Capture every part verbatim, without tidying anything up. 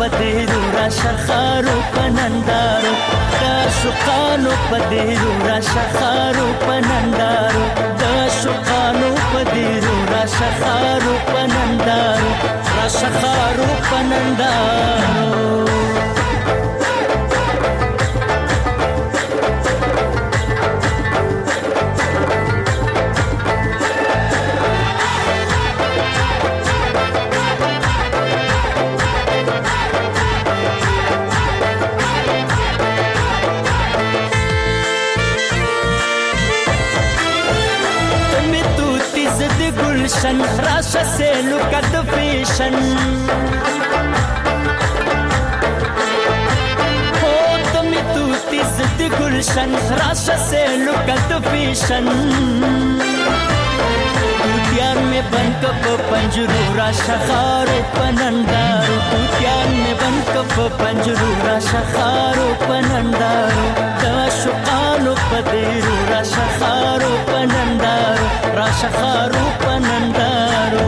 پدیرو را شخارو پنندارو دا شقانو پدیرو را شخارو پنندارو دا شقانو پدیرو را شخارو پنندارو را شخارو پنندارو گلشن راشه سیلو کد فیشن ہو تمی توتی زد گلشن راشه سیلو کد فیشن توتیان میں بن کپ پنجرو راشه خارو پنندارو توتیان میں بن کپ پنجرو راشه خارو پنندارو دا شقانو پدیرو راشه خارو پنندارو راشه خارو پنندارو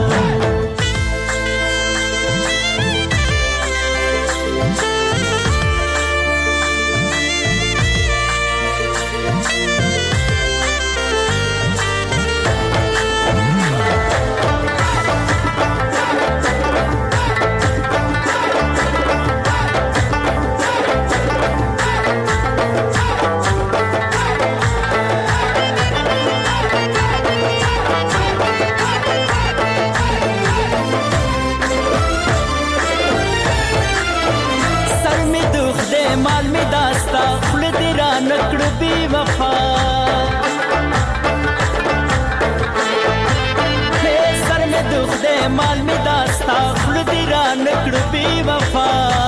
مال می داستا خل دیرا نکړو بی وفا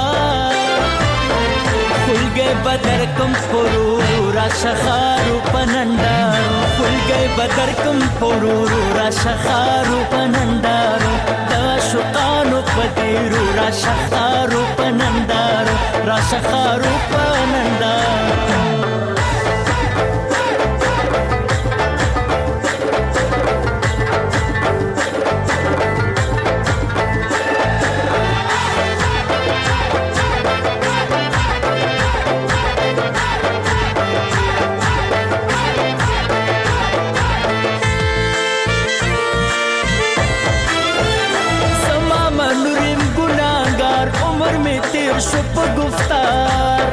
خلګي بدر کوم پرور را شخارو پنندارو خلګي بدر کوم پرور را شخارو پنندارو دا شقانو پدیرو را شخارو پنندارو را شخارو پنندارو شپ گفتار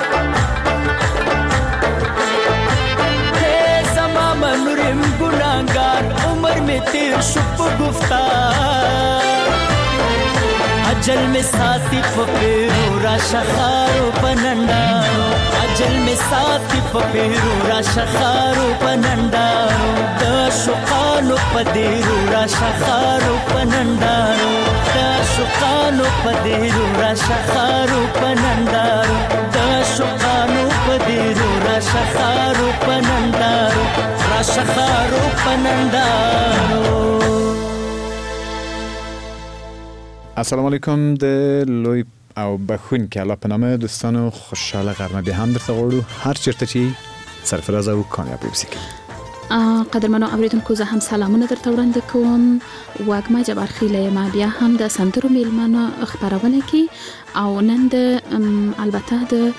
ہے زما منورم گناہگار عمر میں تیر شپ گفتار اجل میں ساتھی پپیرو را شخارو پنندارو اجل میں ساتھی پپیرو را شخارو پنندارو دا شقانو پدیرو را شخارو پنندارو دا شقانو پدیرو را شخارو پنندارو دا شقانو پدیرو را شخارو پنندارو را شخارو پنندارو. السلام علیکم د لوی او بخون کې الله په نامه دوستانو خوشاله غرمه به هم درته غواړو هر چیرته چې سرفراز او کامیابی وسیکي. قدرمنو اوریدونکو زه هم سلامونه درته وړاندې کوم. واګما جبار خیله ما بیا هم د سندرو میلمانه خبرونه کی او نن د البته د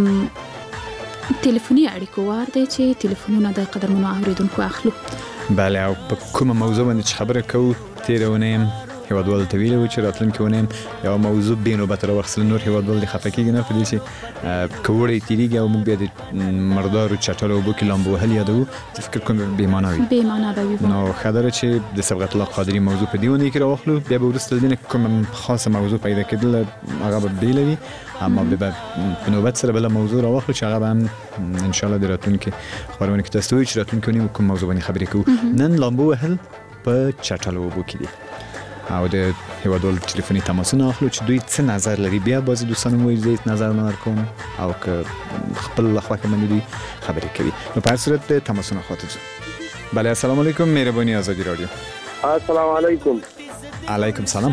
ټلیفوني اړیکو وار دی چې ټلیفونونه د قدرمنو اوریدونکو اخلو. بله او په کومه موضوع باندې خبره کوو تیرونه هیوادوال ته ویلو چې راتلونکي ونیم یو موضوع بینو به تر وخت نور هیوادوال د خفه کېږي نه په دې چې کوړې تیریږي او موږ بیا د مردارو چټلو اوبو کې لامبو وهل یادوو چې فکر کوم بېمانه وي بېمانه به وي. نو ښه ده چې د صبغت الله قادري موضوع په دې ونې کې راواخلو بیا به وروسته د دې کوم خاصه موضوع پیدا کېدل هغه به بېله وي اما به په نوبت سره بله موضوع راواخلو چې هغه به هم انشاءالله د راتلونکي خبرونه کې تاسو ته وایي چې راتلونکي ونې کوم موضوع باندې خبرې کوو. نن لامبو وهل په چټلو اوبو کې دي او د هیوادوال ټلیفوني تماسونه اخلو چې دوی څه نظر لري بیا بعضې دوستان وایي زه هېڅ نظر نه ورکوم او که خپل له خوښه باندې دوی خبرې کوي. نو په هر صورت د تماسونه خواته ځو. بله السلام علیکم مهرباني آزادي راډیو. السلام علیکم. علیکم سلام.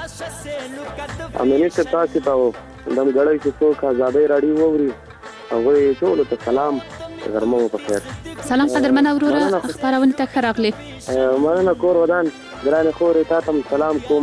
امینه ته تاسو ته دم غړی چې څوک آزادي راډیو ووري هغه ټول ته سلام غرمه په خیر. سلام قدرمن اوروره خبرونه ته خراغلی. مننه کور ودان ګرانه خورې تا ته سلام کومه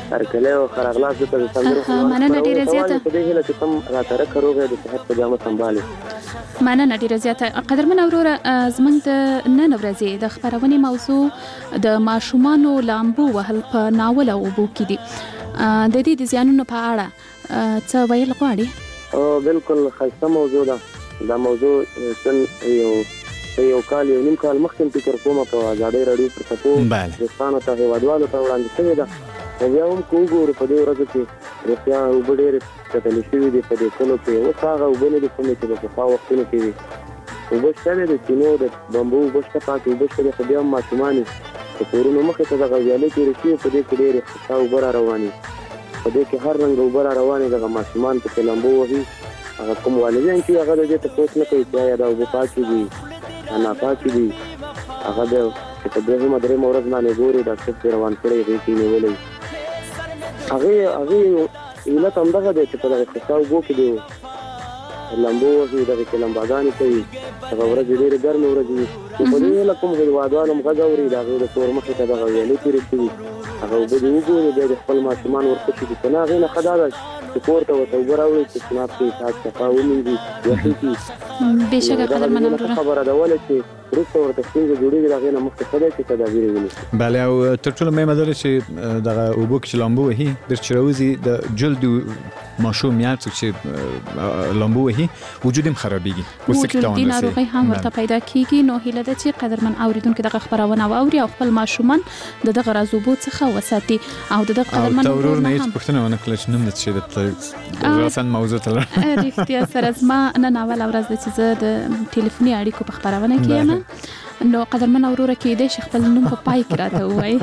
هرکلی او خراغلاس دته د سندرو مننه ډیره زیاته په دې هیله چې کوم راته کروغه د صحت په جامه سمبالي مننه ډیره زیاته. قدرمن اوروره زمونږ د نن ورځې د خبرونې موضوع د ماشومانو لامبو وهل په ناول او اوبو کې دي. د دې د زیانونو په اړه څه ویل غواړي؟ او بالکل ښایسته موضوع ده. دا موضوع څن یو یو کال یو نیم کال مخکې فکر کوم په ازادۍ راډیو پر تاسو دوستانو ته هیوادوالو ته وړاندې شوې ده. او بیا هم کو ګورو په دې ورځو کې رښتیا اوبه ډېرې کتلې شوي دي په دې کلو کې. اوس هغه اوبه نه دي کومې چې په پخوا وختونو کې وي. اوبه شته دی د چینو د بمبو اوبه شته پاکې اوبه شته دی خو بیا هم ماشومان د کورونو مخې ته دغه ویالې تېرې شوي په دې کې ډېرې ښایسته اوبه را روانې په دې کې هر رنګه اوبه را روانې دغه ماشومان پکې لامبو وهي. هغه کوم والدین چې هغه د دې تپوس نه کوي چې آیا دا اوبه پاکې دي یا ناپاکې دي. هغه د چې په دوهمه درېیمه ورځ باندې ګوري ډاکټر پرې روان کړی هغې کې نیولی هغې هغې علت همدغه دی چې په دغه ښایسته اوبو کې دی لامبو وهي دغې کې لمباګانې کوي. هغه ورځې ډېرې ګرمې ورځې وي خو په دې هیله کوم هېوادوال هم غږ اوري د هغې د کور مخې ته دغه ویالې تېرې شوي هغه اوبه دې وګوري بیا د خپل ماشومان ورخوشي دي که نه هغې نه ښه دا ده چې کور ته ورته اوبه راوړي چې سناب کړي پاک صفا ومینځي یخې کړي. بېشکه قدرمن اوروره خبره ده ولې چې وروسته ورته ستونزې جوړېږي د هغې نه مخکې ښه دی چې تدابیر یې ونیسي. بله او تر ټولو مهمه دا ده چې دغه اوبو کې چې لامبو وهي ډېر چې راوځي د جلد ماشوم یا څوک چې لامبو وهي وجود هم خرابېږي وجودي ناروغۍ هم ورته پیدا کېږي. نو هیله ده چې قدرمن اورېدونکي دغه خبرونه واوري او خپل ماشومان د دغه راز اوبو څخه وساتي. او د دغه قدرمن او ته ورور نه هېڅ پوښتنه ونه کړله چې نوم دې څه شی ده راسن موضوع ته لاړ رښتیا سره زما نن اوله ورځ ده چې زه د ټلیفوني اړیکو په خپرونه کې یم. نو قدرمن اوروره کېدای شي خپل نوم په پای کې راته ووایي.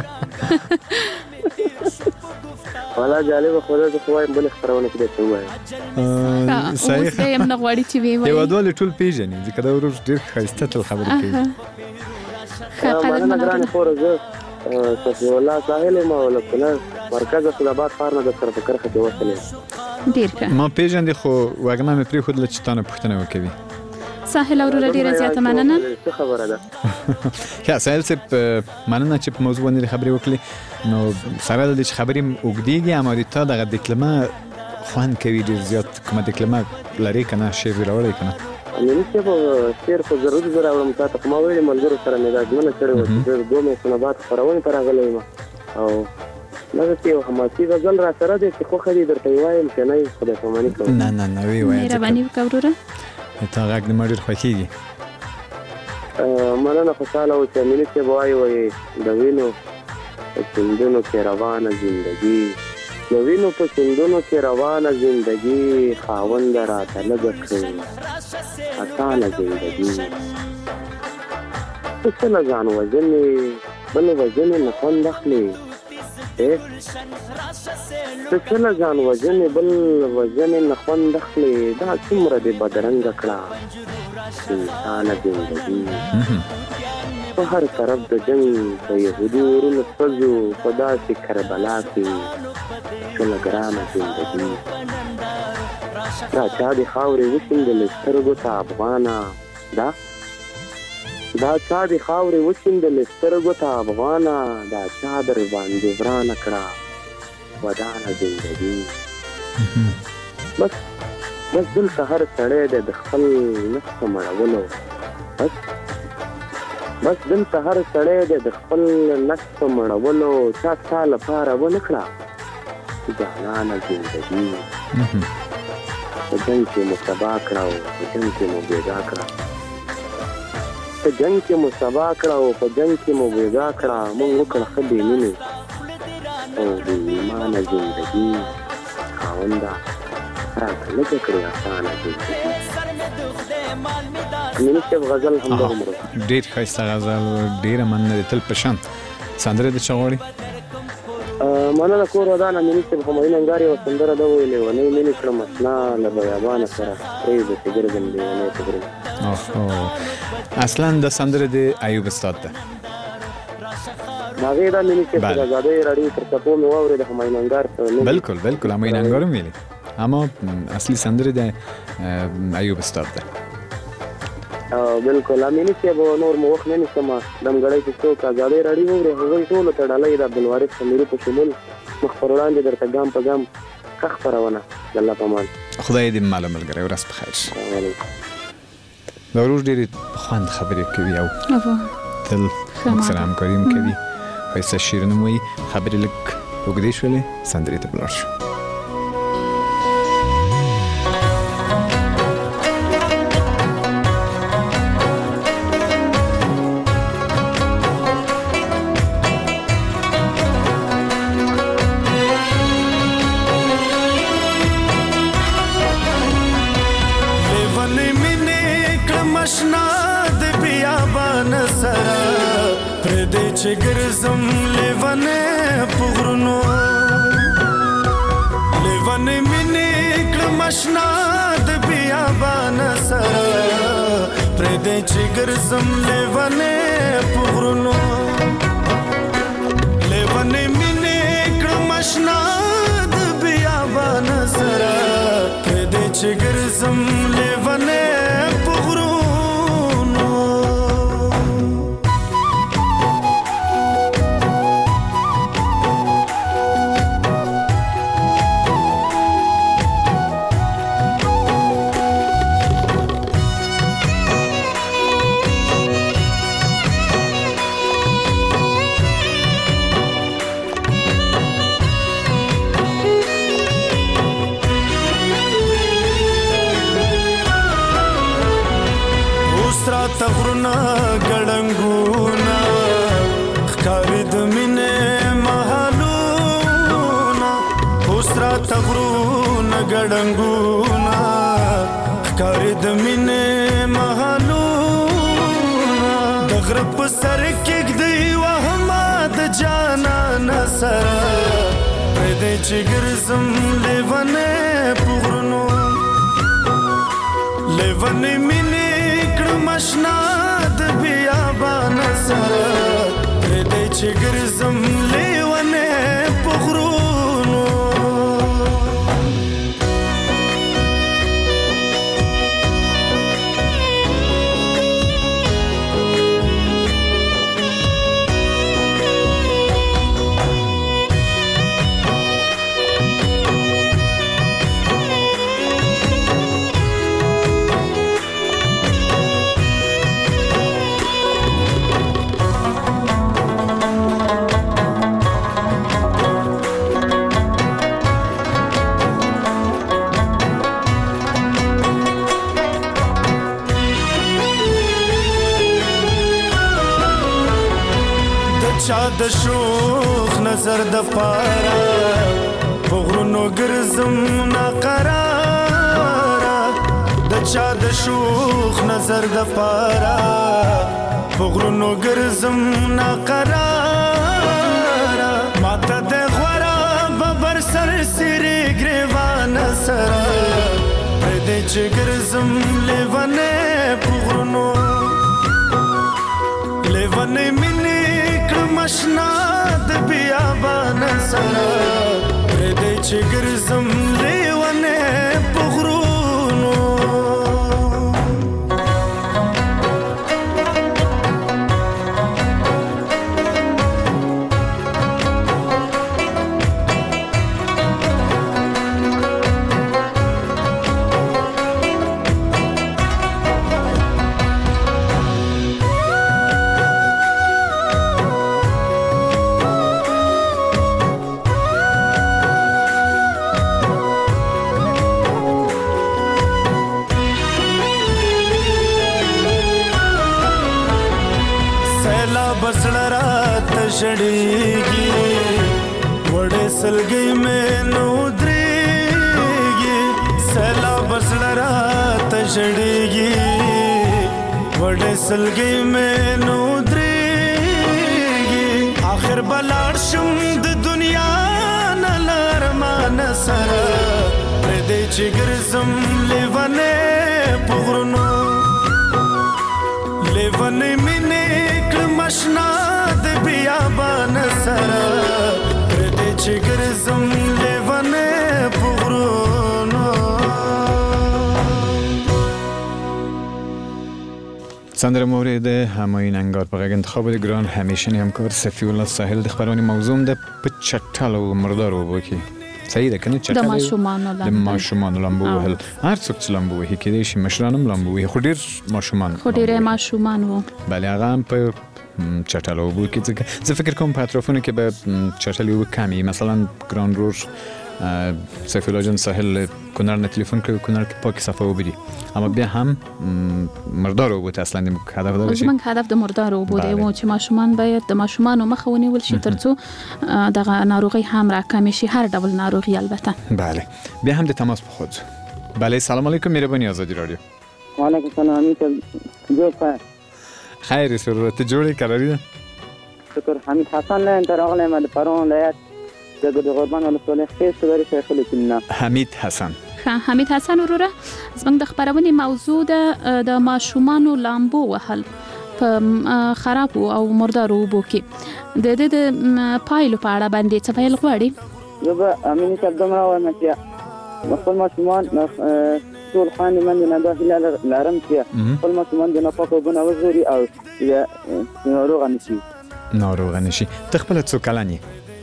والا جالبه خو ده زه خو وایم بلې خپرونه کې درته ووایم صحیح اوس یې هم نه غواړي چې ویې وایي. هېوادوال یې ټول پېژني ځکه دا ورور ډېر ښایسته تل خبرې کوي. مننه ګرانې خوره زه صفي الله ساحل یم او له کونړ مرکز اسداباد ښار نه درسره په کرښه کې وصل یم. ډېر ښه ما پېژندې خو وږمه مې پرېښودله چې تا نه پوښتنه وکوي. ساحل اوروره ډیره زیاته مننه. څه خبره ده؟ ښه ساحل صاحب مننه چې په موضوع باندې خبرې وکړې. نو سره له دې چې خبرې اوږدېږي اما د تا دغه دکلمه خوند کوي ډېر زیات کومه دکلمه لرې که نه شعر دې راوړی که نه؟ امیني صاحب شعر خو ضرور زه راوړم تا ته خو ما ویلې ملګرو سره مې دا ژمنه کړې وه چې زه دوه میاشتونه بعد خپرونې ته راغلی یم او دغسې یو حماسي غزل را سره دی چې خوښه دې درته یې وایم که نه خدای پاماني کوم. نه نه نه ویې وایه مهرباني وکړه وروره. تا غږ د ما ډېر خوښېږي. مننه خوشحاله و چې امیني صاحب وایي وایي د وینو په سیندونو کې روانه زندګي د وینو په سیندونو کې روانه زندګي خاونده راته لږه کړې اسانه زندګي ته څه له ځان وژنې بل وژنې نه خوند اخلې ته څه له ځان وژنې بل وژنې نه خوند اخلې دا څومره دې بدرنګه کړه انسانه زندګي په هر طرف د جنګ په یهودي ورونو سوځو په داسې کربلا کې څومره ګرانه زندګي دا چا دې خاورې وشیندلې سترګو ته افغانه دا دا چا دې خاورې وشیندلې سترګو ته افغانه دا چا در باندې ورانه کړه ودانه زندګي بس بس دلته هر سړی دی د خپل نفس په مړولو بس بس دلته هر سړی دی د خپل نفس په مړولو چا ستا لپاره ونه کړه جانانه زندګي په جنګ کې مو سبا کړه او په جنګ کې مو بېګا کړه په جنګ کې مو سبا کړه او په جنګ کې مو بېګا کړه موږ وکړه ښه بې مینې او بې ایمانه زندګي خاونده راته لږه کړې اسانه زندګي. امیني صاحب غزل همدغومره ډېر ښایسته غزل ډېره مننه دی تل په شان. سندره دې څه غواړي؟ مننه کور ودان امیني صاحب همایون انګار یوه سندره ده ویلې ونۍ مینې کړم اشنا له بیابانه سره پرېږده چې ګرځم لیونی په غرونو. اصلا د سندره د ایوب استاد ده هغې دا امیني صاحب د ازادۍ راډیو تر څپو مې واورېده همایون انګار بالکل بالکل همایون انګار هم ویلې اما اصلي سندره د ایوب استاد ده. بالکل امیني صاحب نور مو وخت نه نیسم دمګړی چې څوک ازادۍ راډیو واوري هغوی ټولو ته ډالۍ د عبدالوارث سمیري په شمول مخ پر وړاندې درته ګام په ګام ښه خپرونه د الله په امان. خدای دې ماله ملګری ورځ په خیر شي. دا ورور ډېرې خوند خبرې کوي او تل موږ سره همکاري هم کوي. ښایسته شعرونه هم وایي. خبرې لږ اوږدې شولې، سندرې ته به لاړ شو. چې ګرځم لیوانې په غرونو، لیوانې مینې کړم اشنا د بیابان سره، پرېږدی چې ګرځم لیوانې په غرونو، لیوانې مینې کړم اشنا د بیابان سره، پرېږدی چې ګرځم لیوانې په غرونو. تغرنا ګړنګونا ښکاري د مینې محلونا، اوسرا تغرنا ګړنګونا ښکاري د مینې محلونا، د غره په سر کېږدی وهمه د جانان سره، پرېږدی چې ګرځم لیوانې په غرونو، لیوانې مینې مشنا د بیابان سره، پرېږدی چې ګرځم لیوانې په غرونو. چا د شوخ نظر د پاره په غرونو ګرځم ناقراره، د چا د شوخ نظر د پاره په غرونو ګرځم ناقراره، ماته د غوره ببر سر سری ګریوان سره، پرېږدی چې ګرځم لیوانې په غرونو، لیوانې مینې مشنا د بیابان سره، پرېږدی چې ګرځم لیوانې په غرونو. بسړه راته ژړېږي، وړې سلګۍ مې نو درېږي، سیلاب بسړه راته ژړېږي، وړې سلګۍ مې نو درېږي، آخر به لاړ شم د دنیا نه له ارمان سره، پرېږدی چې ګرځم لیوانې په غرونو، لیوانې مینې مشنا د بیابان سره، پرېږدی چې ګرځم لیوانې په غرونو. سندره مورد هماین انگار په غږ انتخاب د ګران همیشنی همکار صفی الله ساحل د خبرونې موضوع ده په چټل او مردار وبو کې صحیح ده کنه چټل د ماشومان د ماشومان لامبو وهل هر څوک چې لامبو وهي کېدای شي مشرانم لامبو وهي خو ډیر ماشومان خو ډیر ماشومان وو بله هغه هم په چټل وبو کې ځکه زه فکر کوم په اطرافونو کې به چټل وبو کمی مثلا ګران رور صفی الله جان ساحل کنار نه تلفن کوي کنار کې پاک صفه وبدي اما بیا هم مردار وبو ته اصلا د هدف دار شي زمونږ هدف د مردار وبو دی و چې ماشومان باید د ماشومان مخه ونیول شي ترڅو دغه ناروغي هم راکم شي هر ډول ناروغي البته بله بیا هم د تماس په خود بله سلام علیکم مهرباني آزادی رادیو و علیکم السلام جو خیر سرورت جوړی قراری شکر حمید حسن له انتراغله مد پرون ولایت د قربان ولسوالۍ خیس غری شیخ الکنا حمید حسن حمید حسن وروره زموږ د خبرونې موضوع ده د ماشومانو لامبو وهل په خراب او مردار وبو کې د دې د پایلو په اړه باندې څه ویل غواړي زه به امین صاحب دومره وایم چې خپل ماشومان ټول خاندي من نه داخله لارم چې خپل ماشومان د نفقو بنه وزوري او ناروغ نشي ناروغ نشي تخپل څو کلنی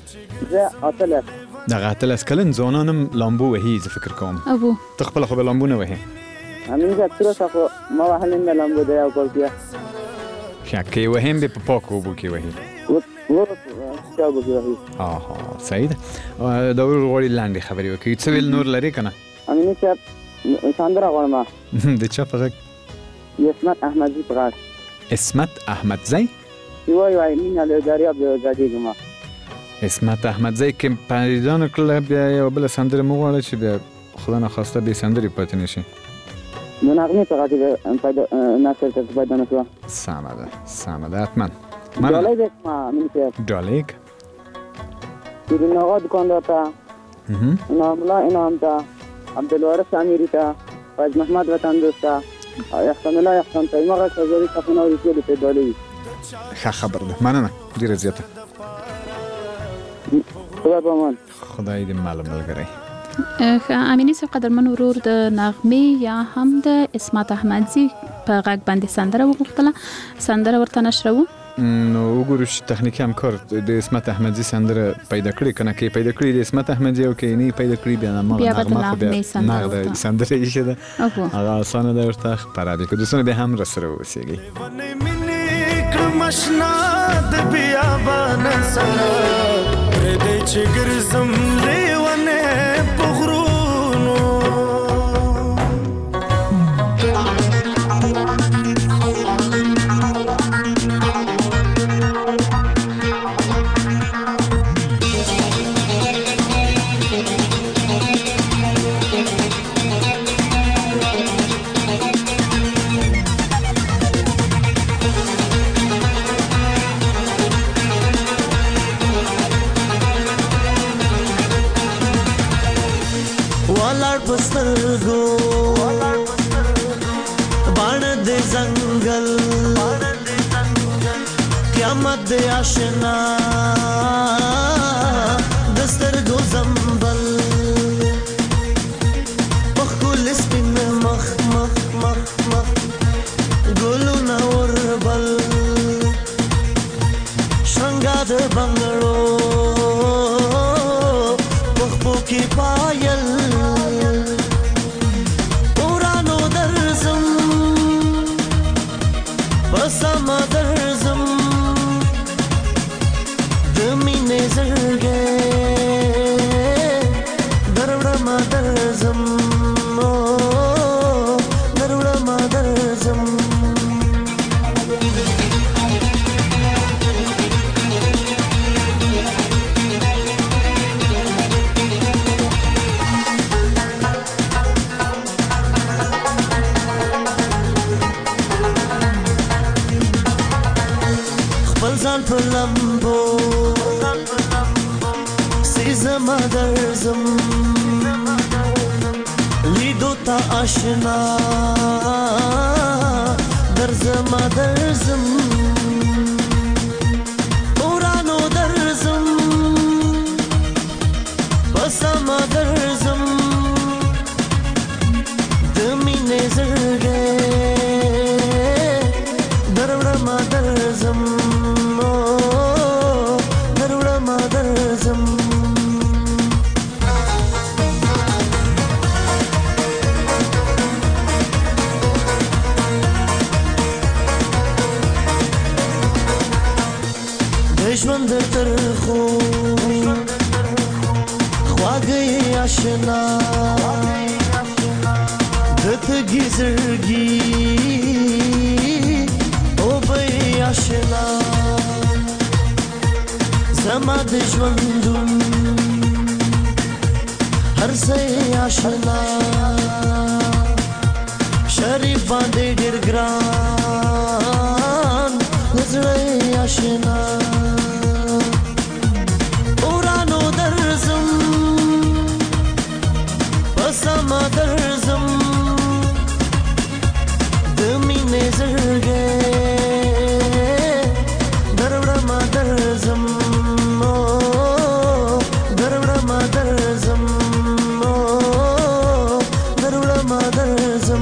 زه اتل دغه اتل کلن ځوانانم لامبو وهي زه فکر کوم ابو تخپل خو لامبو نه وهي امین صاحب تر اوسه خو ما وهلم لامبو دی او کویا شکه وهم به په پاکو وبو کې وهي ورته چاو به وهي آها سعید دا ورغړی لاندې خبرې وکړي څه ویل نور لري کنه امین صاحب ساندرا غواړم د چا په اسمت احمدزی پغاش اسمت احمدزی وای وای مين له دریاب د زادیګما اسمت احمدزی کې پریدان کله بیا یو بل سندره مغواړي چې بیا خدای نه خواسته به سندري پاتې نشي نو نغمه پغاټي پیدا ناصر ته پیدا نه شو سامده سامده اتمن ډالۍ دې ما مين ته ډالۍ دې نو دکاندار ته انعام الله انعام ته عبدالوارث امیری ته فاز محمد وطن دوستا احسان الله احسان ته مغه زوري خپنه وي چې په ډالۍ ښه خبر ده مننه ډیره زیاته خدای په امان خدای دې معلوم ملګری امینی صاحب قدرمن ورور د نغمه یا هم د اسمت احمدزی په غږ باندې سندره وغوښتله سندره ورته نشرو نو وګورو چې تخنیکی همکار د اسمت احمدزی سندره پیدا کړی کنه کې پیدا کړی د اسمت احمدزی او کې نه پیدا کړی بیا نه بیا به نغمه سندره سندره یې شه ده هغه اسانه ده ورته خبره ده که دوستانه به هم رسره وسیږي مشنا د بیابان سره دې چې ګرځم لیونه پغرونو پسترګو بان د زنګل قیامت د آشنا دسترګو زمبل بخول سپین مخ مخ مخ مخ ګلو نوربل شنګا د بنگړو بخبو کی پایل Sama derzim Dımine zırge Darvrama derzim Darvrama derzim Balzan per lambo Sizama derzim Lido ta aşina Derzima derzim Urano derzim Basama derzim Dımine zırge خواږه آشنا دته گزرگی او به آشنا زما د ژوندون هر ځای آشنا شریف باندې ډېر ګران زړه آشنا اورانو درزم پسم درزم د مینې زړګې دروړم درزم دروړم درزم دروړم درزم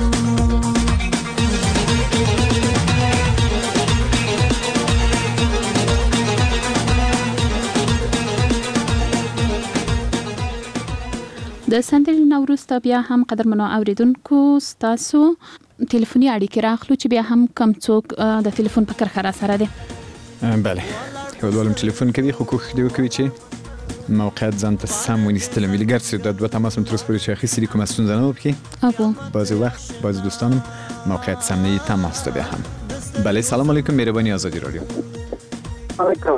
د سندرې نه وروسته بیا هم قدرمنو اوریدونکو ستاسو ټلیفوني اړیکې راخلو چې بیا هم کم څوک د ټلیفون په کرخه را سره دي. بله یو ډول ټلیفون کوي خو کوښښ دی وکړي چې موقعیت ځان ته سم ونیسي ملي ګرځي د دوه تماس هم تر اوسه پورې چې اخیستي کومه ستونزه نه وکړي ابو بعضې وخت بعضې دوستانم موقعیت سم نه وي تماس ته بیا هم. بله سلام علیکم مهرباني آزادي راډیو. علیکم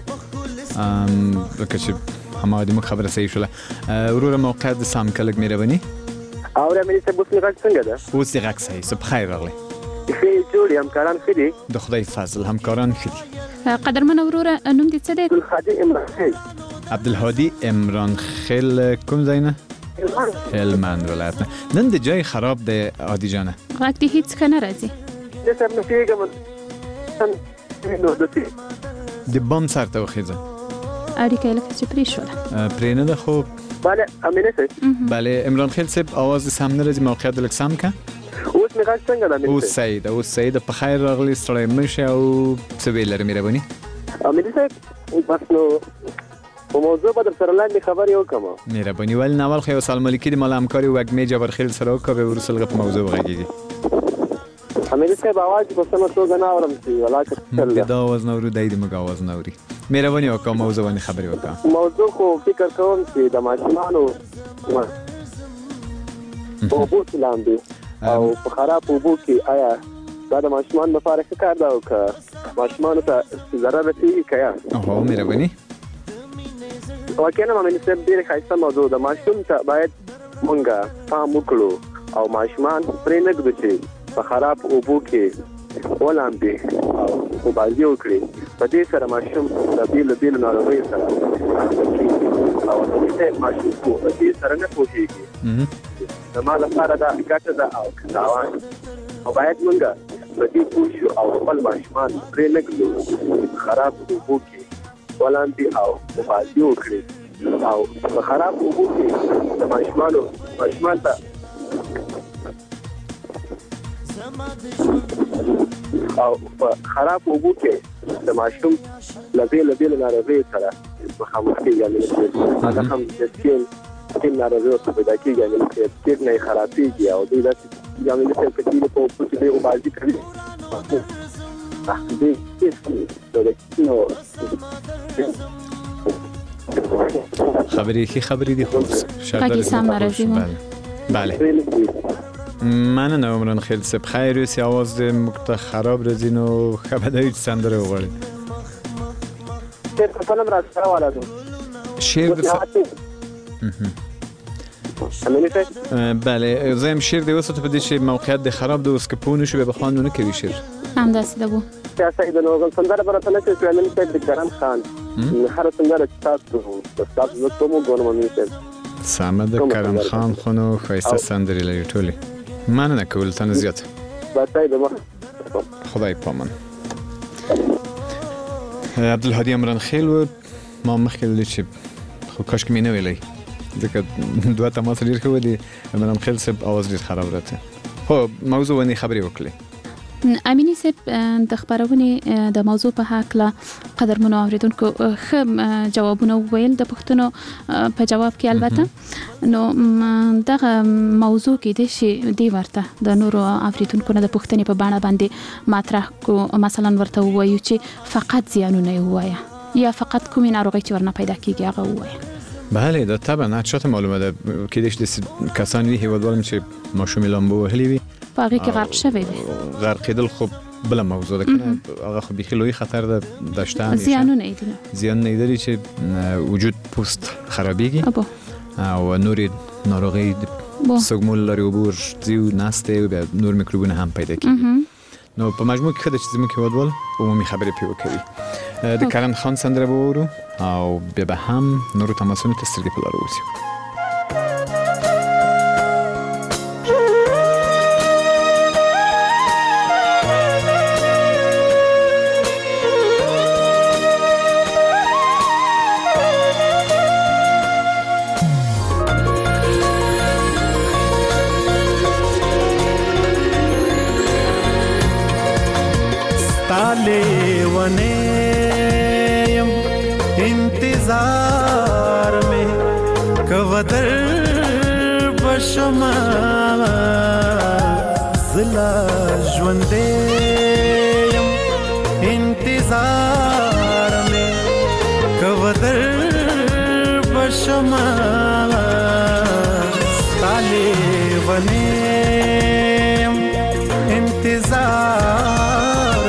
لکه چې هماغه د موږ خبره صحیح شوله وروره موقعیت د سم که لږ مهرباني اورې مې څه بوس مې غږ څنګه ده اوس دې غږ صحیح څه بخیر راغلی ښه جوړ یم همکاران ښه دي د خدای فضل همکاران ښه دي. قدرمنو وروره نوم دې څه دی؟ عبدالهادي عمران خیل. عبدالهادي عمران خیل کوم ځای نه؟ هلمند ولایت نه. نن د جای خراب دی عادي جانه غږ دې هیڅ ښه نه راځي. زه سم نه پوهېږم نو داسې د بام سر ته وخیځه اړیکه یې لکه چې پرې شوله پرې نه ده خو بله امینه صاحب بله عمران خیل صاحب آواز سم نه راځي موقعیت لږ سم که اوس مې غږ څنګه ده اوس صحیح ده اوس صحیح ده په خیر راغلی ستړی مه شې او څه ویل لرې مهرباني امینه صاحب بس نو په موضوع به در سره لاندې خبرې وکړم مهرباني ولې نه اول خو یو سلام علیکي د مال همکاري وږمې جبرخیل سره وکړه بیا وروسته لږه په موضوع وغږېږي. امینه صاحب اواز په سمه توګه نه اورم چې ولاکه موږ دا آواز نه اورو دی د موږ آواز نه اوري. مهرباني وکړه موضوع باندې خبرې وکړه. موضوع خو فکر کوم چې د ماشومانو په اوبو کې لاندې او په خراب اوبو کې آیا دا د ماشومانو لپاره ښه کار ده او که ماشومانو ته ضرر رسېږي که یا هو مهرباني واقعا امینه صاحب ډېرې ښایسته موضوع ده. ماشوم ته باید مونږ پام وکړو او ماشومان پرې نه ږدو چې په خراب اوبو کې ولامبي او مبارزه وکړي. په دې سره ماشوم د بیلو بیلو ناروغیو سره او دې ماشوم په دې سره نه پوهیږي. زما لپاره دا ګټه ده او تاوان او باید موږ په دې پوه شو او خپل ماشومان پرې نه ږدو خراب اوبو کې ولامبي او مبارزه وکړي او په خراب اوبو کې د ماشومانو ماشومان ته او په خراب اوبو کې د ماشوم لبې لبې ناروغیو سره مخامخ کېږي. هغه هم د سکین سکین ناروغیو څخه پیدا کېږي چې سکین نه خرابېږي او دوی داسې یعنې چې کتیل په اوبو کې اوبازي کوي دې نو خبرې ښې خبرې دي خو غږ سم نه راځي. بله مننه عمران خیل صاحب خیر اوسې اواز دې موږ ته خراب راځي نو ښه به دی چې سندره وغواړې. شعر د بله زه یم شعر دې وساته په دې چې موقعیت دې خراب دی اوس که پوه نه شو بیا به خوند ونه کوي شعر همداسې ده بو سید نو سندره به راته نه کوي امین صاحب د کرم خان هره سندره چې تاسو تاسو زه ته مو ګورم امین صاحب سمه ده کرم خان خو نو ښایسته سندرې لري ټولې مننه کول تنه زیات خدای پامان. عبدالهادي عمران خیل و ما مخکې ویلي چې خو کاشکې مې نه ویلی ځکه دوه تماس ډېر ښه ولي عمران خیل صاحب اواز ډېر خراب راته خو موضوع باندې خبرې وکړې. امینی صاحب د خبرونې د موضوع په هکله قدرمنو اوریدونکو ښه جوابونه وویل د پوښتنو په جواب کې البته نو دغه موضوع کې د شي دی ورته د نورو اوریدونکو نه د پوښتنې په باندې باندې مطرح کو مثلا ورته وایو چې فقط زیانونه وایي یا فقط کومې ناروغي چې ورنه پیدا کیږي هغه وایي. بله دا طبعا چاته معلومه ده کېدای شي کسان وي هیوادوال چې ماشوم لامبو وهلي وي په هغې کې غرق شوی دی. غرقېدل خو بله موضوع ده کنه، هغه خو بیخي لوی خطر ده داشته زیانونه یې دي زیانونه یې لري چې وجود پوست خرابېږي او نورې ناروغۍ سږمو له لارې اوبه ورځي او ناستې او بیا نور میکروبونه هم پیدا کېږي. نو په مجموع کې ښه ده چې زموږ هیوادوال عمومي خبرې پرې وکوي. د کرن خان سندره به واورو او بیا به هم نورو تماسونو ته سترګې په لاره اوسو. लेवनेयम इंतजार में कवदर बशमा ज़िला ज़्वंदेयम इंतजार में कवदर बशमा लेवनेयम इंतजार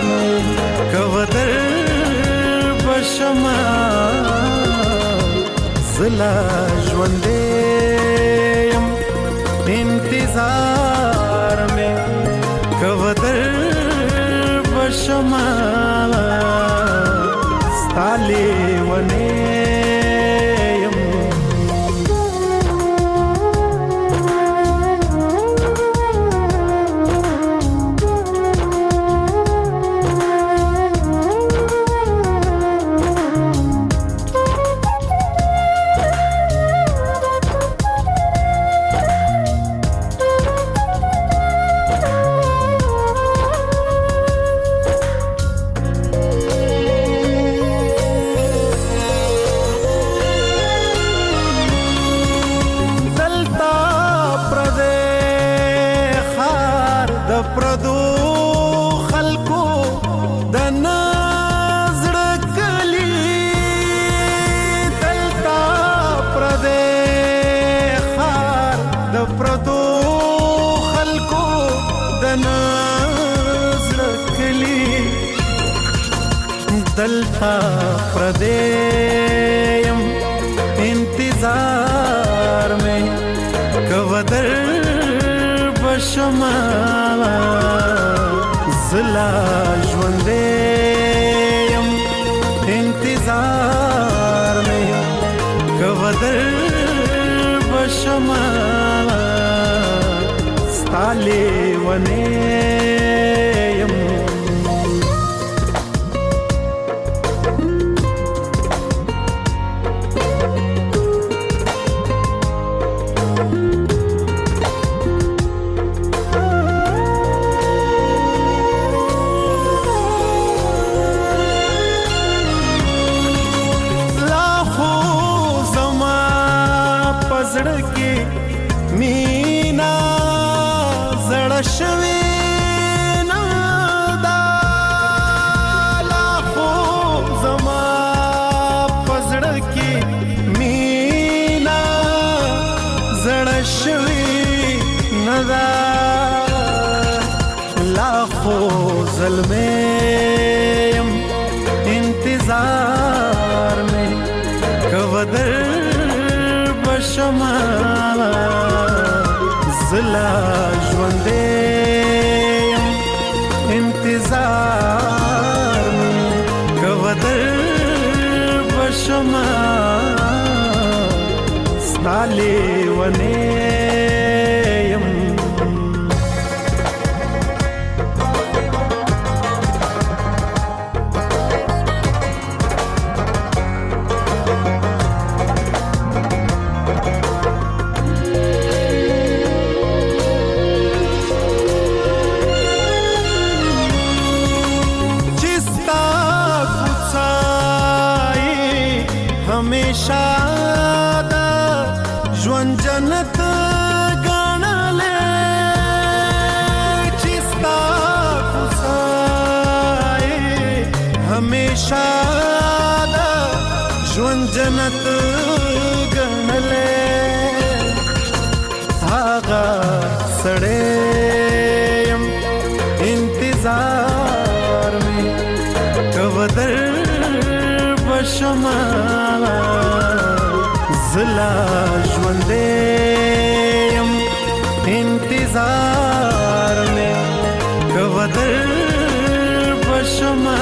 शमा ज़िला ज़्वंदेयम इंतजार में कवदर बशमा लेवनेयम پردو خلکو د نظر کلی دلتا پردې خار د پردو خلکو د نظر کلی دلتا پردې يم انتظار میں کودر بشما ज़िला ज़्वंदेयम इंतजार में कवदर बशमा लेवनेयम زړګي مینا زړه شوي نه دا لا خو زما پزړګي مینا زړه شوي نه دا لا خو ظلمم انتظار میں کودر شما ज़िला ज़्वंदेयम इंतजार में कवदर बशमा लेवनेयम हमेशा दा ژوند جنت غاڼله چستا کوسای हमेशा दा ژوند جنت شما زلا ژوندیم انتظار مې کوه در بشما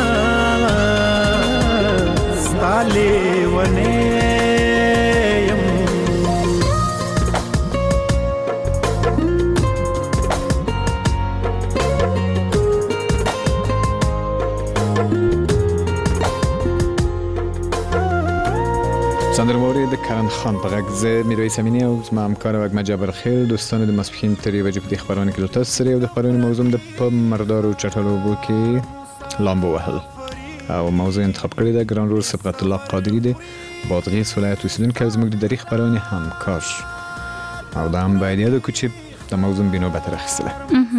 ستا لیونی سندر مورد کرن خان په غږ زه میرویس امینی او زما همکار وږمه جابر خیل دوستانو د ماسپښین تر یوې بجې په دې خپرونه کې له تاسو سره یو د خپرونې موضوع د په مردارو چټلو اوبو کې لامبو وهل او موضوع انتخاب کړې ده ګران رول صبغت الله قادری دی بادغیس ولایت اوسیدونکی زموږ د دری خپرونې همکار او دا هم باید یاد کړو چې د موضوع بینوبت راخیستله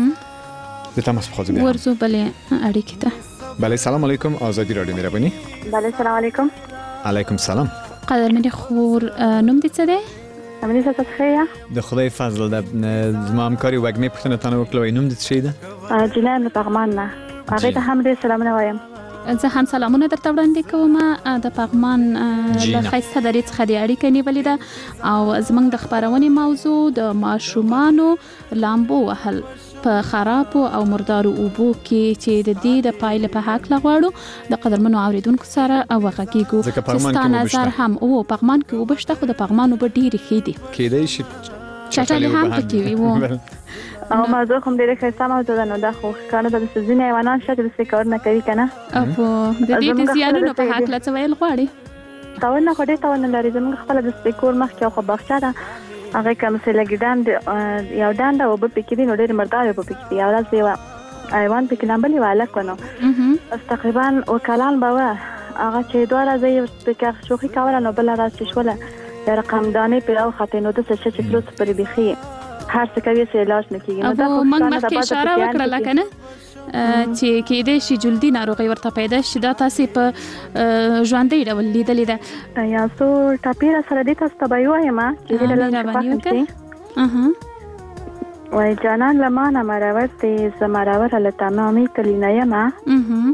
د تماس په خاطر ورزو بلې اړیکې ته بله سلام علیکم آزادی رادیو مهرباني بله سلام علیکم علیکم سلام قدرمنې خور نوم دې څه دی امنی ستاسو خیره د خدای فضل ده زما همکاري وږمې پوښتنه تانه وکړه وای نوم دې څه دی جنان له پغمان نه هغه ته هم دې سلامونه وایم زه هم سلامونه درته وړاندې کوم د پغمان له ښایسته درې څخه د اړیکې نیولې ده او زموږ د خپرونې موضوع د ماشومانو لامبو وهل په خرابو او مردارو اوبو کې چې د دې د پایله په حق لغواړو د قدرمنو اوریدونکو سره او غږیږو چې نظر هم او پغمان کې وبشته خو د پغمان وب ډېری خې دي کېدای شي چټلې هم پکې وي وو او موضوع هم ډېر ښه موضوع ده نو دا خو کانه د سزینې حیوانات شته چې کار نه کوي کنه او د دې د زیانونو په حق لا څه ویل غواړي تاونه خو دې تاونه لري زموږ خپل د سپیکور مخ کې خو بخښه ده هغه کوم څه لګیدان یو دانده او په کې دي نو ډېر مردار په کې دی او راځي یو ایوان په کې نامبلې والا کنه تقریبا وکالان به هغه چې دوه راځي په کې شوخي کاوله نو بل راځي شوله د رقم دانې په او خاطر نو د څه چې فلوس پر بيخي هر څه کوي چې علاج نه کیږي نو دا موږ مخکې اشاره وکړه کنه چې کې دې شي جلدی ناروغي ورته پیدا شي دا تاسو په ژوندۍ ډول لیدلې ده یا څو ټاپیره سره دې تاسو ته وایو ما چې دې له پاتې اها وای جانان لمانه مراوته زمراوره له تمامي کلینه یما اها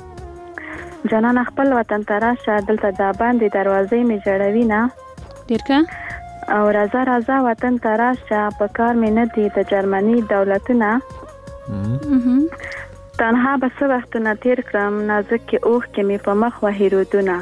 جانان خپل وطن تراشه دلته د باندې دروازې می جوړوي نه ډیر ښه او راځه راځه وطن تراشه په کار مې نه دي د جرمني دولتونه تنها به څه وختونه تیر کړم نازک کې اوښ کې مې په مخ وهي رودونه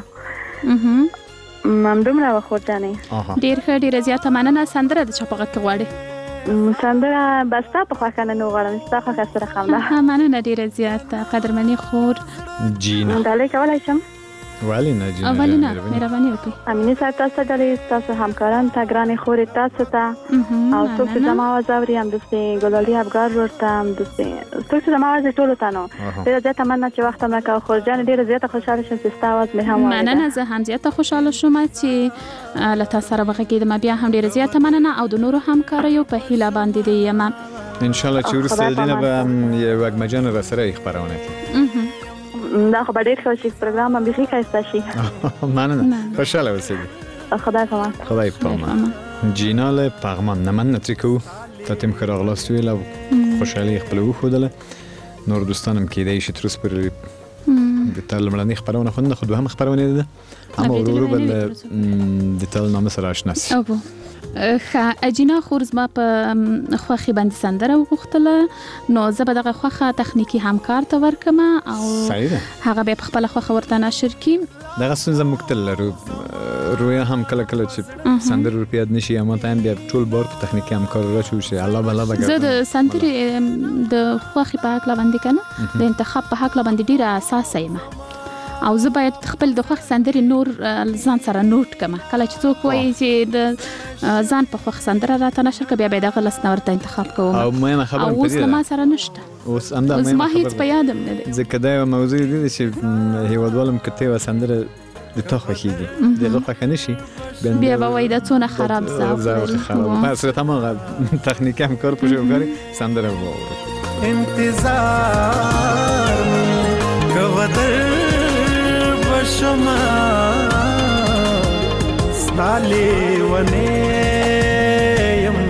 ممدومره وخوردانې ډیر ښه ډیره زیاته مننه سندره د چا په غږ کې غواړې سندره به ستا په خوښه نه وغواړم ستا خوښه سره ښه ده مننه ډیره زیاته قدرمنې خور جینا ډالۍ کولی شم ولی نه جینا ولی نه مهرباني وکړئ امینه صاحب تاسو ډېر تاسو همکاران ته ګرانې خورې تاسو ته او څوک چې زما आवाज اوري هم دسته ګلالي افګار ورته هم دسته څوک چې زما आवाज ټول ته نو ډېر زیاته مننه چې وخت مې کا خور جان ډېر زیاته خوشاله شم چې تاسو आवाज مې هم وایي مننه زه هم زیاته خوشاله شوم چې لته سره وغږیدم بیا هم ډېر زیاته مننه او د نورو همکاریو په هیله باندې دی یم ان شاء الله چې ورسره دینه به یو وګمجن را سره خبرونه کوي دا خو ډېر ښه شي پروګرام هم بيخي ښایسته شي مننه خوشاله اوسئ خدای پامان خدای پامان جینا له پغمان نه من نتریکو ته تم خراغلاس ویل او خوشالي خپل وخدله نور دوستانم کېدای شي ترس پر د تل مړنی خبرونه خو نه خو هم خبرونه ده اما ورو بل د تل نامه سره آشنا سي او خا اجینا خورزما په خوخي باندې سندره وغوښتله نو زه به دغه خوخه تخنیکی همکار ته ورکم او هغه به خپل خوخه ورته نشر کی دغه څنګه مکتل لرو رویا هم کله کله چې سندره روپیاد نشي اما ته هم بیا ټول بار په تخنیکی همکار راشو شي الله بالا بګر زه د سندره د خوخي په حق باندې کنه د انتخاب په حق باندې ډیره اساس یم او زه باید خپل د خوښ سندري نور ځان سره نوٹ کما کله چې څوک وایي چې د ځان په خوښ سندره راته نشر ک بیا به دغه لس نور ته انتخاب کوم او مې خبره او اوس ما سره نشته اوس امدا مې ما هیڅ په یادم نه دي ځکه دا یو موضوع دی چې هیوادوالم کته و سندره د توخه کیږي دغه خوښ نشي بیا به وایي دا څونه خراب ځاو خراب پس تمام تخنیکی هم کار پوجو غاري سندره وو انتظار کوتر شما ستالی ونیم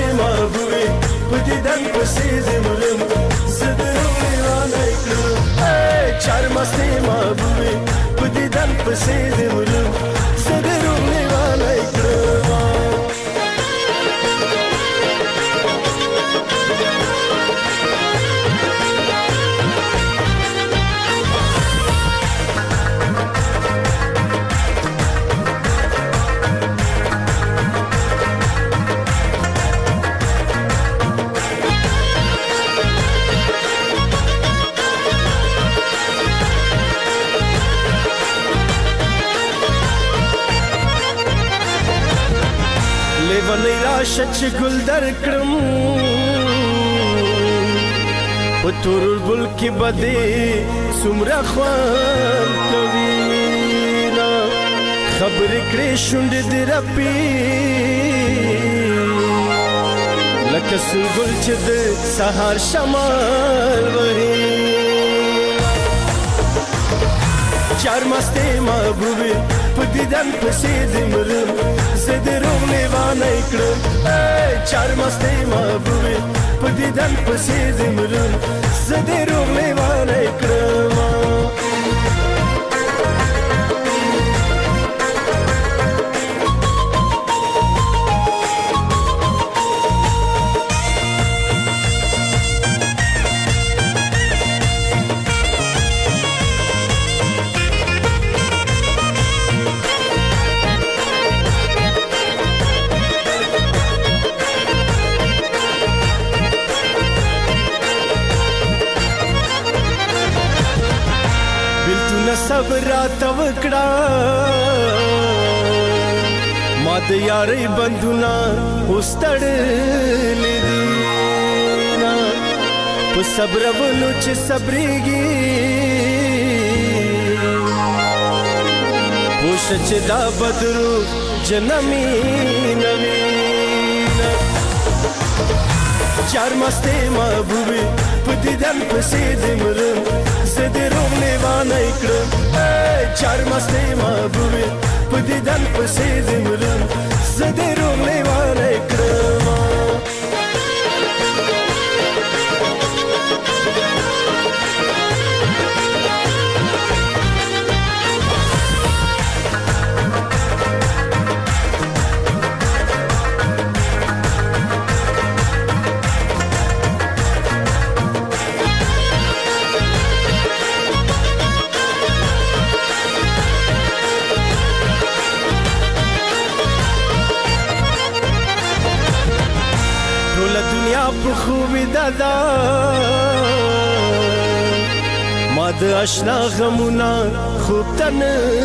محبوبې په دیدن پسې دې مرم زه دروغ لیونی کړم چارمستې محبوبې په دیدن پسې دې مرم زه دروغ لیونی کړم لیونی راشه چې ګل در کړم په تور ګل کې به دې څومره خوند کوي خبرې کړې شونډې دې رپي لکه سور ګل چې د سهار شمال وهي چارمستې محبوبې په دیدن پسې دې مرم زه دروغ لیونی کړم چارمستې محبوبې په دیدن پسې دې مرم زه دروغ لیونی کړم صبر راته وکړه ما د یارۍ بندونه اوس تړلي دي په صبرولو چې صبرېږي پوه شه چې دا بدرو جنمي نه وي چارمستې محبوبې په دیدن پسې دې مرم زه دروغ لیونی کړم چارمستې محبوبې په دیدن پسې دې مرم زه دروغ لیونی کړم خوبی دادا ما د اشنا غمونا خوب تن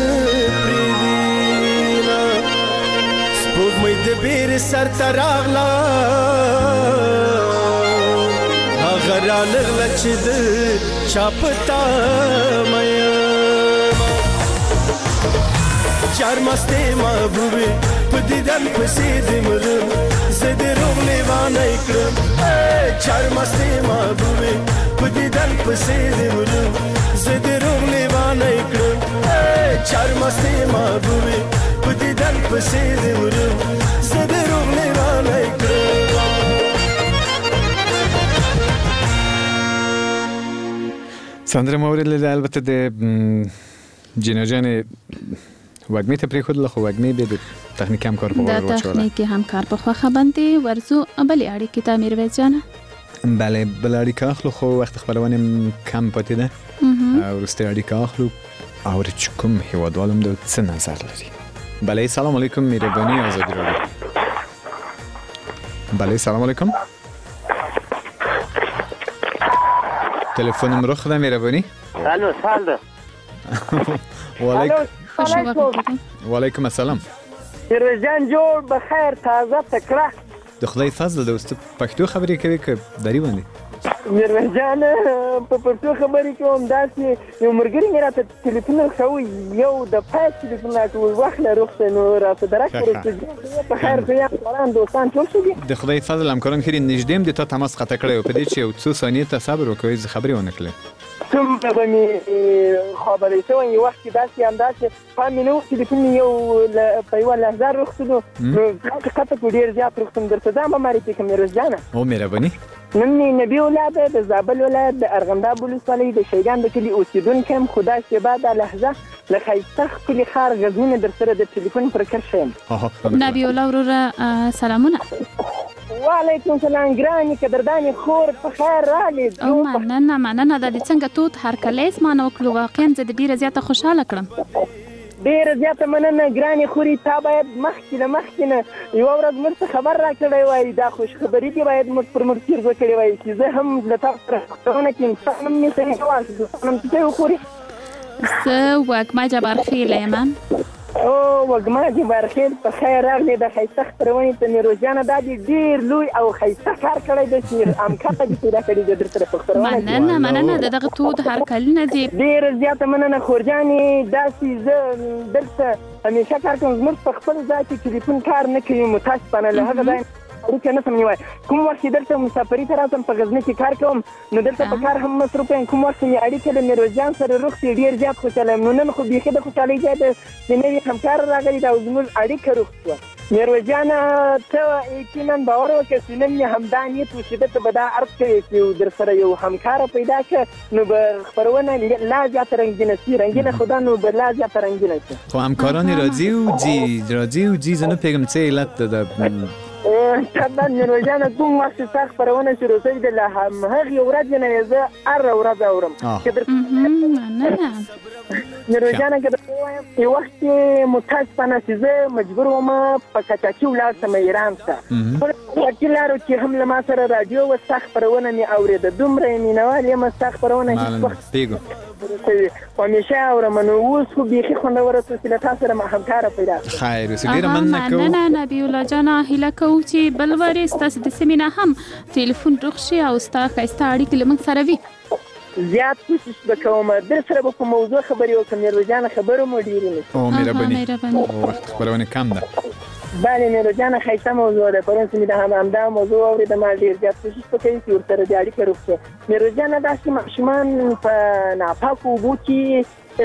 پریدینا سپوږمۍ د بیر سر ته راغله هغه رانغله چې د چا په تمه یم چارمستې محبوبې په دیدن پسې دې مرم زه دروغ لیونی کړم چارمستې محبوبې په دیدن پسې دې مرم زه دروغ لیونی کړم چارمستې محبوبې په دیدن پسې دې مرم زه دروغ لیونی کړم سندره مو اورېدله البته د جینا جانې وږمې ته پرېښودله خو وږمې بیا د تخنیکي همکار په غاړه واچوله د تخنیکي همکار په خوښه باندې ورځو بلې اړیکې ته میرویس جانه بله بله اړیکه اخلو خو وخت خپرونې کم پاتې ده وروستۍ اړیکه اخلو اورې چې کوم هیوادوال هم د څه نظر لري بله سلام علیکم مهرباني آزادي رادیو بله سلام علیکم تلفنم رخ ده مهرباني الو سلام وعلیکم وعلیکم السلام میرویس جان جوړ بخیر تازه تکړه د خدای فضل د اوس پښتو خبرې کوي که دری باندې میرویس جان په پښتو خبرې کوم داسې یو ملګري مې راته تلیفون وکړی یو د پاس تلیفون راکړی وخت نه روغته نو راته درک ورسېد په خیر خو یم پلان دوستان ټول ښه دي د خدای فضل همکاران ښه دي نږدې یم د تا تماس قطع کړی و په دې چې یو څو ثانیې ته صبر وکړئ زه خبرې ونه کړم دومره به مې خوابدی شوی یو وخت کې داسې همداسې پام مې نه و تلیفون مې یو په یوه لحظه روغتونو نو حقیقت کې ډېر زیات روغتون درته ځان به معرفي کړم میرویس جانه او مهرباني نن مې نبي ولاده د زابل ولایت د ارغنداب ولسوالۍ د شیګان د کلي اوسېدونکی یم خو دا شېبه دا لحظه له ښایسته ښکلي ښار غزني در سره د ټلیفون پر کرښه یم نبي الله وروره سلامونه وعلیکم سلام ګرانې قدردانې خور په خیر راغلې او مننه مننه دا دې څنګه توت هرکلی اسمانه وکړو واقعا زه د ډېره زیاته خوشحاله کړم ډېره زیاته مننه ګرانې خورې تا باید مخکې له مخکې نه یوه ورځ موږ ته خبر راکړی وای دا خوشخبري دې باید موږ پر موږ تېرزه کړې وای چې زه هم له تا سره خبرونه کړم ستا نوم مې صحیح ووایه ستا نوم څه دی وخورې زه وږمه جبارخیل یم او وږمه جبارخیل په خیر راغلې د ښایسته خپرونې ته میرویس جانه دا دې ډېر لوی او ښایسته کار کړی دی چې امکانه دې پیدا کړي دی در سره په خپرونه کې مننه مننه د دغه تود هرکلي نه دې ډېره زیاته مننه خورجانې داسې زه دلته همیشه کار کوم زموږ په خپل ځای کې ټلیفون کار نه کوي متاسفانه له هغه ځای اړیکه نه سم نیوی کوم وخت چې دلته مسافري ته راځم په غزني کې کار کوم نو دلته په کار هم مصروف یم کوم وخت چې مې اړیکه له میرویس جان سره روغ ډېر زیات خوشحاله یم نو نن خو بیخي د خوشحالۍ ځای ده چې نوي همکار راغلي ده او زموږ اړیکه روغ شوه میرویس جانه ته یقینا باور وکړه چې نن مې همدا نیت و چې دلته به دا عرض کوي چې در سره یو همکاره پیدا کړه نو به خپرونه لا زیاته رنګینه شي رنګینه خو دا نو به لا زیاته رنګینه شي خو همکاران راځي او ځي راځي او ځي زه نه پوهېږم څه علت ده طبعا میرویس جانه کوم وخت چې ستا خپرونه شروع شوې ده له همهغې ورځې نه یې زه هره ورځ اورم میرویس جانه که درته ووایم یو وخت کې متاسفانه چې زه مجبور وم په کچاکي ولاړ شم ایران ته په کچاکي لارو کې هم له ما سره راډیو وه ستا خپرونه مې اورېده دومره یې مینهوال یم ستا خپرونه هېڅ وخت خو همیشه اورم نو اوس خو بیخي خوندوره شوه چې له تا سره همکاره پیدا کړم خیر اوسې ډېره مننه کوو مننه نبي الله جانه هیله کوو چې بل وارې ستاسو د سیمې نه هم ټلیفون روغ شي او ستا ښایسته اړیکې له موږ سره وي زیات کوشش به کوم در سره به په موضوع خبرې وکړم میرویس جانه خبرو مو ډېرې نه او مهرباني وخت خپرونې کم ده بله میرویس جانه ښایسته موضوع ده پرون چې مې د همدا موضوع اورېده ما ډېر زیات کوشش به کوي چې ورسره د اړیکه روغ شي میرویس جانه داسې ماشومان په ناپاکو اوبو کې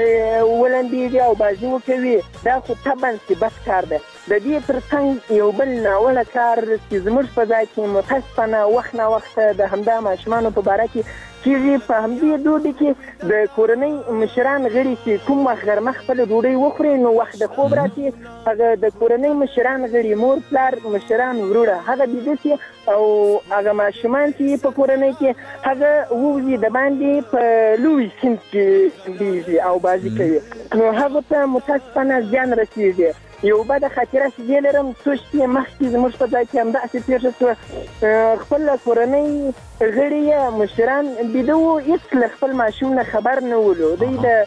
ولمبېږي او بازي وکوي دا خو طبعا بس کار ده د دې ترڅنګ یو بل ناوړه کار چې زموږ په ځای کې متاسفانه وخت نا وخت د همدا ماشومانو په باره کې کېږي په همدې دوبي کې د کورنۍ مشران غړي چې کوم وخت غرمه خپله ډوډۍ وخوري نو وخت د خوب راشي هغه د کورنۍ مشران غړي مور پلار مشران وروڼه هغه بیده شي او هغه ماشومان چې په کورنۍ کې هغه ووځي د باندې په لوی سیند کې لوبېږي او بازي کوي نو هغو ته متاسفانه زیان رسېږي یو بده خاطره چې زه لرم څو شپې مخکې زموږ په ځای کې همداسې تېره شوه خپله کورنۍ غړي یې مشران بیده وو هېڅ له خپل ماشوم نه خبر نه ولو دوی د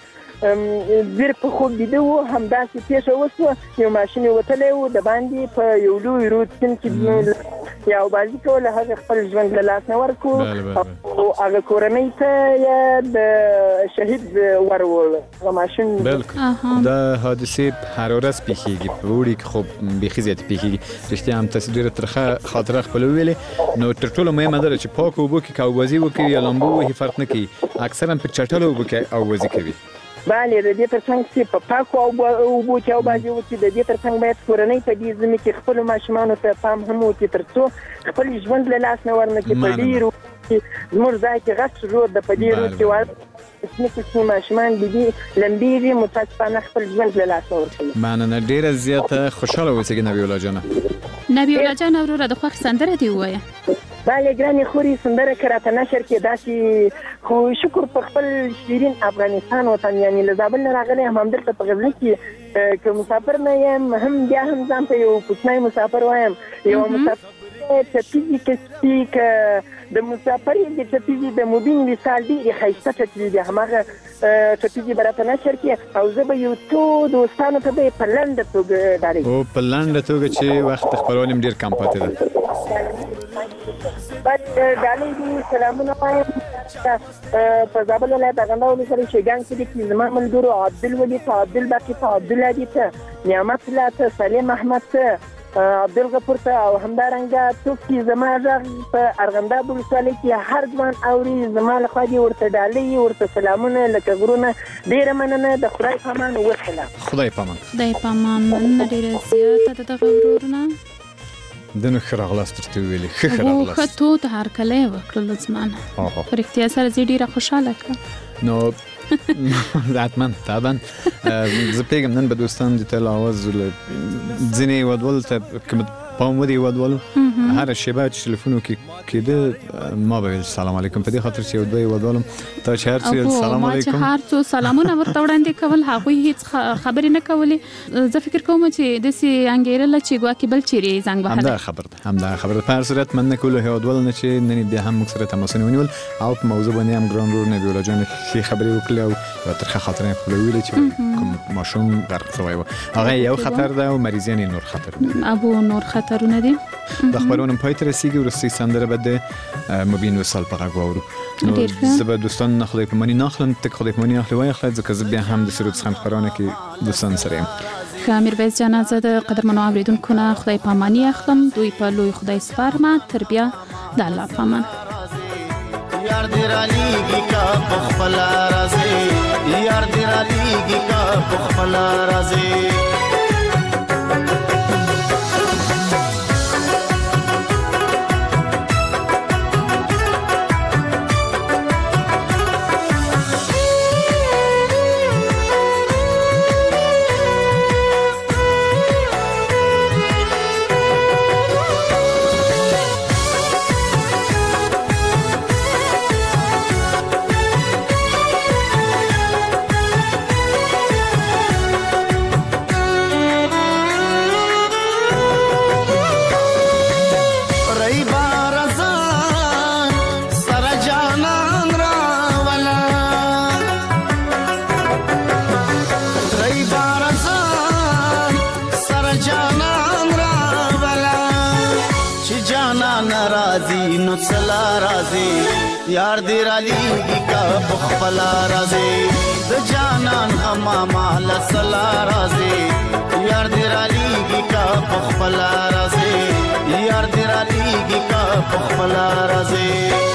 زیر په خوب بیده وو همداسې پیښه وشوه یو ماشین یې وتلی و د باندې په یو لوی رود سیند کې یا بازي کوله هغه خپل ژوند له لاس نه ورکړو او هغه کورنۍ ته یې د شهید ورول هغه ماشین بالکل دا حادثې هر ورځ پیښیږي په اوړي کې خو بیخي زیاتې پیښیږي رښتیا هم تاسې ډېره ترخه خاطره خپله وویلې نو تر ټولو مهمه دا ده چې پاکو اوبو کې که اوبازي وکړي یا لامبو وهي فرق نه کوي اکثرا په چټلو اوبو کې اوبازي کوي بله د دې ترڅنګ چې په پاکو اوبو کې اوبازي وکړي د دې ترڅنګ باید کورنۍ په دې ځمې کې خپلو ماشومانو ته پام هم وکړي تر څو خپل ژوند له لاس نه ورنکړي په ډېرو زموږ ځای کې غټ رود ده په دې رود کې کوچني کوچني ماشومان دي لمبېږي متاسفانه خپل ژوند له لاسه ورکوي مننه ډېره زیاته خوشحاله اوسېږي نبي الله جانه نبي الله جانه وروره د خوښ سندره دې ووایه بله ګرانې خورې سندره که راته نشر کې داسې خو شکر په خپل شیرین افغانستان وطن یعنې له زابل نه راغلی یم همدلته په غزني کې که مسافر نه یم هم بیا هم ځان ته یو کوچنی مسافر وایم یو مسافر ټپیزې که سپي که د مسافرې د ټپیزې د مبین وصال ډېرې ښایسته ټپیزې دي هماغه ټپیزې به راته نشر کړي او زه به یو څو دوستانو ته به یې په لنډه توګه ډالۍ او په لنډه توګه چې وخت خپرونې هم ډېر کم پاتې ده بس ډالۍ دي سلامونه وایم په زابل ولایت ارغنداب ولسوالۍ شیګان کې دي زما ملګرو عبدالولي ته عبدالباقي ته عبدالهادي ته نعمت الله ته سلیم احمد ته عبدالغفور ته او همدارنګه څوک چې زما غږ په ارغنداب ولسوالۍ کې هر ځوان اوري زما لخوا دې ورته ډالۍ ورته سلامونه لکه غرونه ډېره مننه د خدای په امان وسلام. خدای په امان. خدای په امان. مننه ډېره زیاته د دغه ورور نه. د نو ښه راغلاست درته ویلې. ښه ښه راغلاست. ښه تو ته هرکلی وکړل زمانه. په رښتیا سره زه ډېره خوشحاله کړم. نو حتما طبعا زه پیغام نن به دوستان د تل आवाज ځینې ودول ته کوم پام ودی ودول هر شیبه چې تلیفون کې کېده ما به سلام علیکم په دې خاطر چې ودوی ودولم تا چې هر څه سلام علیکم ما چې هر څو سلامونه ورته وړاندې کول هغه هیڅ خبرې نه کولې. زه فکر کوم چې د سي انګیرل چې ګواکې بل چیرې زنګ وهل همدا خبر ده همدا خبر په هر صورت من نه کوله هودول نه چې نن بیا هم مکسره تماس ونیول او په موضوع باندې هم ګران رور نه ویل جان چې خبرې وکړه او ترخه خاطرې په ویل چې کوم ماشوم غرق شوی و هغه یو خطر ده او مریضان نور خطر ده ابو نور خطرونه دي. د خبرونو پای ته رسیدي ورسې سندره بده مبین وصل په غوړو نو زه دوستان نه خدای په مانی ناخلم تک خدای په مانی اخلي وای خدای ځکه زه بیا هم د سرود څخه خبرونه کې دوستان سره یم. خامیر بیس جان زه د قدرمنو اوریدونکو نه خدای په مانی اخلم دوی په لوی خدای سپارما تربیه د الله په امان. یار دې را لیږي کا په خپل راځي یار دې را لیږي کا په خپل راځي یار دې را لیږي کا په خپل راځي د جانان هما مال سلا راځي یار دې را لیږي کا په خپل راځي یار دې را لیږي کا په خپل راځي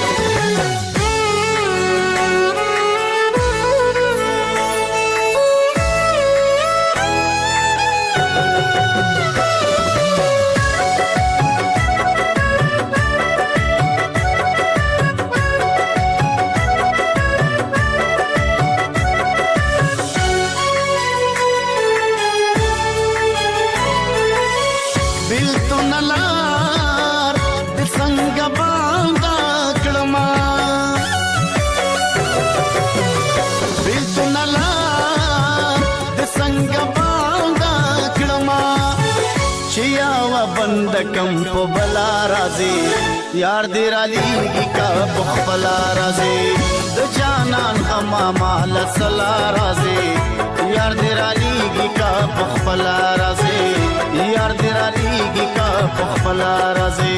کم په بلا راځي یار دې را لیږي کا په خپل راځي د جانان هما مال سلا راځي یار دې را لیږي کا په خپل راځي یار دې را لیږي کا په خپل راځي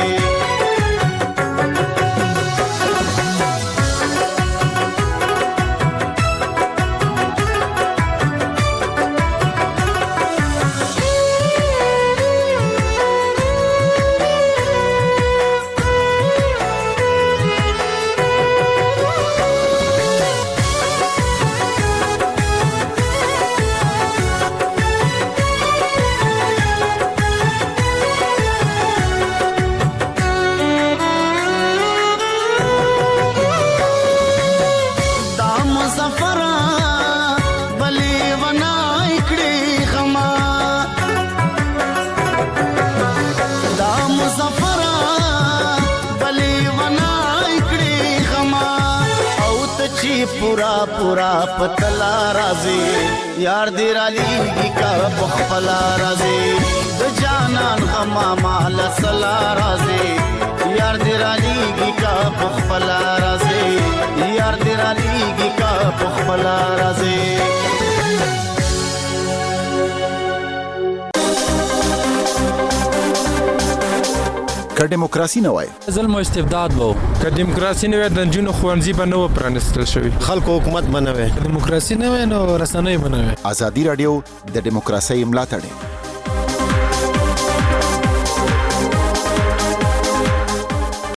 پورا پورا پتلا راځي یار دې را لیږي کا په خپل راځي د جانان هما مال سلا راځي یار دې را لیږي کا په خپل راځي یار دې را لیږي کا په خپل راځي که دیموکراسي نه وای ظلم او استبداد وو که دیموکراسي نه وای د جنونو خوانځي به نه و پرانستل شوی خلکو حکومت بنوي دیموکراسي نه وای نو رسنۍ بنوي ازادي رادیو د دیموکراسي ملاتړ